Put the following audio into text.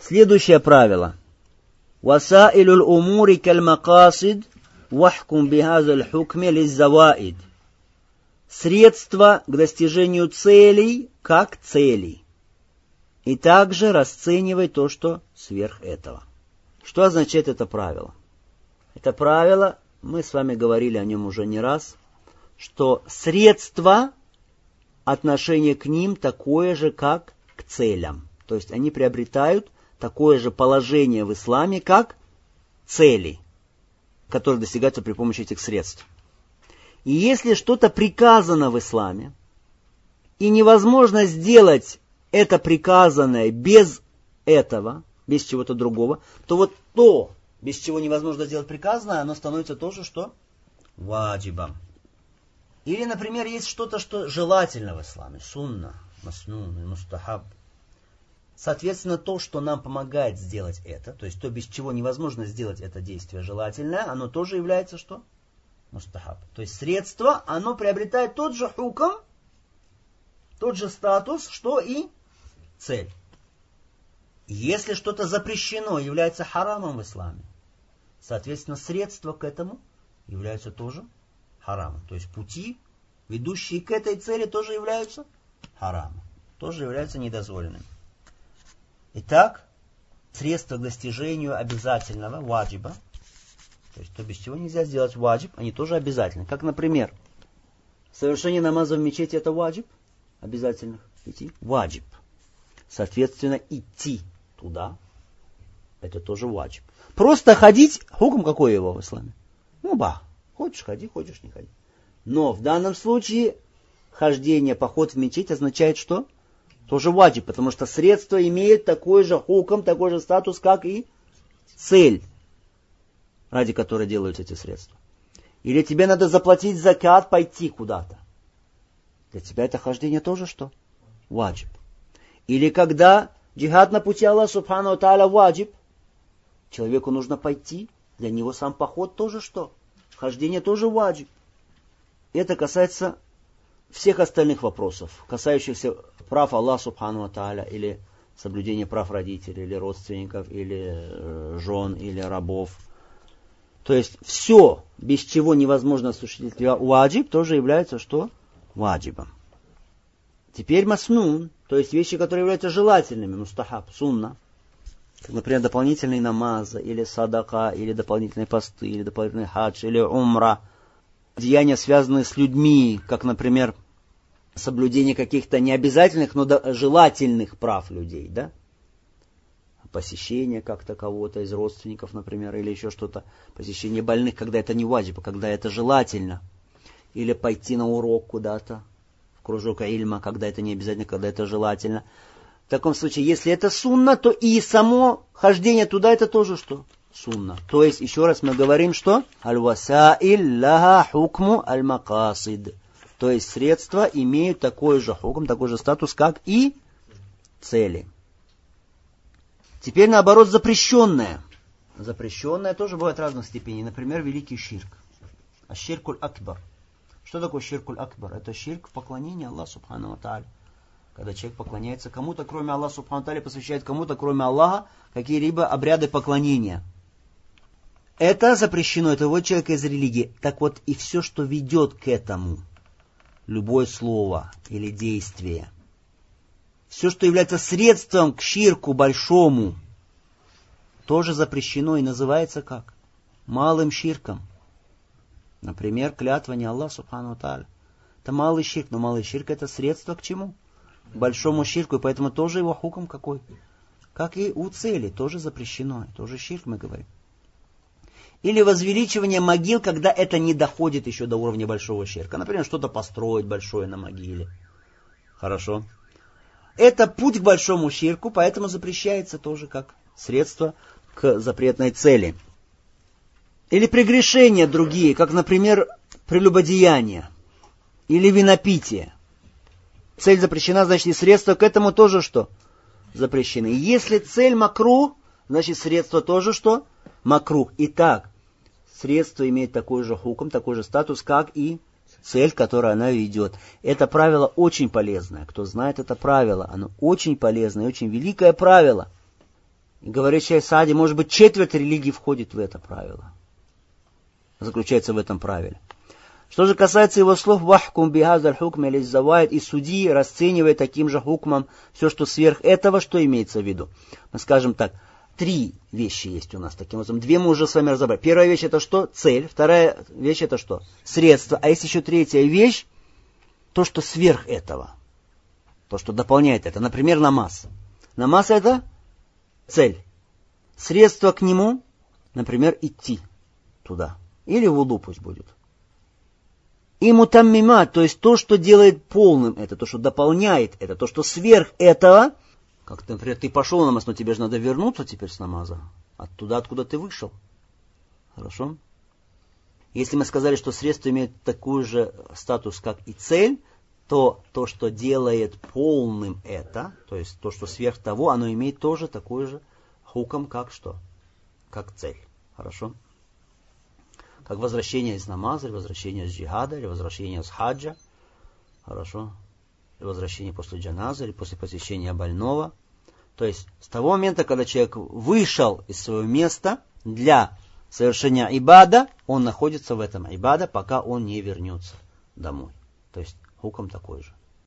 Следующее правило. Васаилюл умури каль макасид вахкум бихазаль хукме лиззаваид. Средства к достижению целей как цели. И также расценивай то, что сверх этого. Что означает это правило? Это правило, мы с вами говорили о нем уже не раз, что средства, отношение к ним такое же, как к целям. То есть они приобретают такое же положение в исламе, как цели, которые достигаются при помощи этих средств. И если что-то приказано в исламе, и невозможно сделать это приказанное без этого, без чего-то другого, то вот то, без чего невозможно сделать приказанное, оно становится тоже что? Ваджибом. Или, например, есть что-то, что желательно в исламе. Сунна, маснун, мустахаб. Соответственно, то, что нам помогает сделать это, то есть то, без чего невозможно сделать это действие желательное, оно тоже является что? Мустахаб. То есть средство, оно приобретает тот же хукм, тот же статус, что и цель. Если что-то запрещено, является харамом в исламе, соответственно, средства к этому являются тоже харамом. То есть пути, ведущие к этой цели, тоже являются харамом, тоже являются недозволенными. Итак, средства к достижению обязательного ваджиба, то есть то, без чего нельзя сделать ваджиб, они тоже обязательны. Как, например, совершение намаза в мечети это ваджиб, обязательных идти, ваджиб. Соответственно, идти туда, это тоже ваджиб. Просто ходить, хукм какой его в исламе? Мубах. Хочешь ходи, хочешь не ходи. Но в данном случае хождение, поход в мечеть означает что? Тоже ваджиб, потому что средство имеет такой же хукм, такой же статус, как и цель, ради которой делаются эти средства. Или тебе надо заплатить закат, пойти куда-то. Для тебя это хождение тоже что? Ваджиб. Или когда джихад на пути Аллаха субхану ва тааля ваджиб, человеку нужно пойти, для него сам поход тоже что? Хождение тоже ваджиб. Это касается всех остальных вопросов, касающихся прав Аллаха субхану ва тааля, или соблюдения прав родителей, или родственников, или жен, или рабов. То есть все, без чего невозможно осуществить ваджиб, тоже является что? Ваджибом. Теперь маснун, то есть вещи, которые являются желательными, мустахаб, сунна. Как, например, дополнительные намазы, или садака, или дополнительные посты, или дополнительный хадж, или умра. Деяния, связанные с людьми, как, например, соблюдение каких-то необязательных, но желательных прав людей, да? Посещение как-то кого-то из родственников, например, или еще что-то. Посещение больных, когда это не ваджиб, а когда это желательно. Или пойти на урок куда-то, в кружок ильма, когда это не обязательно, когда это желательно. В таком случае, если это сунна, то и само хождение туда, это тоже что? Сунна. То есть, еще раз мы говорим, что? Аль-васаиль лаха хукму аль-макасид. То есть, средства имеют такой же хукм, такой же статус, как и цели. Теперь, наоборот, запрещенное. Запрещенное тоже бывает разных степеней. Например, великий ширк. Аш-ширкуль акбар. Что такое ширкуль акбар? Это ширк в поклонении Аллаху субхану ва тааля. Когда человек поклоняется кому-то, кроме Аллаха субхану ва тааля, посвящает кому-то, кроме Аллаха, какие-либо обряды поклонения. Это запрещено, это вывод человека из религии. Так вот, и все, что ведет к этому, любое слово или действие, все, что является средством к ширку большому, тоже запрещено и называется как? Малым ширком. Например, клятва не Аллах субхану ва тааля. Это малый ширк, но малый ширк это средство к чему? К большому ширку, и поэтому тоже его хукм какой? Как и у цели, тоже запрещено, тоже ширк мы говорим. Или возвеличивание могил, когда это не доходит еще до уровня большого ширка. Например, что-то построить большое на могиле. Хорошо. Это путь к большому ширку, поэтому запрещается тоже как средство к запретной цели. Или прегрешения другие, как, например, прелюбодеяние или винопитие. Цель запрещена, значит, и средства к этому тоже что? Запрещены. Если цель макрух, значит, средства тоже что? Макрух. Итак, средство имеет такой же хукм, такой же статус, как и цель, которую она ведет. Это правило очень полезное. Кто знает это правило, оно очень полезное, очень великое правило. И говорит шейх Саади, может быть, четверть религии входит в это правило. Заключается в этом правиле. Что же касается его слов «Вахкум бихазаль хукм или завайд» и судьи, расценивая таким же хукмом все, что сверх этого, что имеется в виду? Мы скажем так, 3 вещи есть у нас таким образом. 2 мы уже с вами разобрали. Первая вещь это что? Цель. Вторая вещь это что? Средство. А есть еще третья вещь, то, что сверх этого. То, что дополняет это. Например, намаз. Намаз это цель. Средство к нему, например, идти туда. Или вуду пусть будет. И мутаммимат, то есть то, что делает полным это, то, что дополняет это, то, что сверх этого, как, например, ты пошел на намаз, но тебе же надо вернуться теперь с намаза, оттуда, откуда ты вышел. Хорошо? Если мы сказали, что средство имеет такой же статус, как и цель, то то, что делает полным это, то есть то, что сверх того, оно имеет тоже такой же хуком, как что? Как цель. Хорошо? Как возвращение из намаза, или возвращение из джихада, или возвращение из хаджа. Хорошо? Или возвращение после джаназа, или после посещения больного. То есть, с того момента, когда человек вышел из своего места для совершения ибада, он находится в этом ибада, пока он не вернется домой. То есть, хуком такой же.